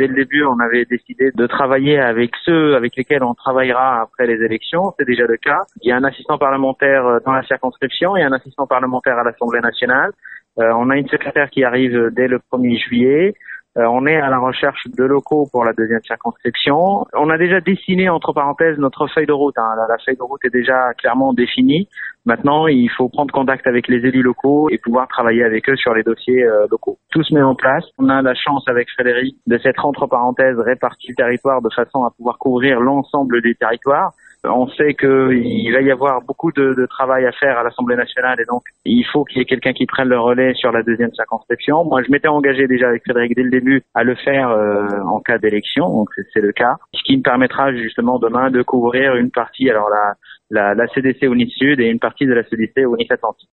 Dès le début, on avait décidé de travailler avec ceux avec lesquels on travaillera après les élections. C'est déjà le cas. Il y a un assistant parlementaire dans la circonscription et un assistant parlementaire à l'Assemblée nationale. On a une secrétaire qui arrive dès le 1er juillet. On est à la recherche de locaux pour la deuxième circonscription. On a déjà dessiné, entre parenthèses, notre feuille de route. La feuille de route est déjà clairement définie. Maintenant, il faut prendre contact avec les élus locaux et pouvoir travailler avec eux sur les dossiers locaux. Tout se met en place. On a la chance avec Frédéric de s'être, entre parenthèses, réparti le territoire de façon à pouvoir couvrir l'ensemble des territoires. On sait qu'il va y avoir beaucoup de travail à faire à l'Assemblée nationale et donc il faut qu'il y ait quelqu'un qui prenne le relais sur la deuxième circonscription. Moi, je m'étais engagé déjà avec Frédéric dès le début à le faire en cas d'élection, donc c'est le cas. Ce qui me permettra justement demain de couvrir une partie, alors la CDC au Nice Sud et une partie de la CDC au Nice Atlantique.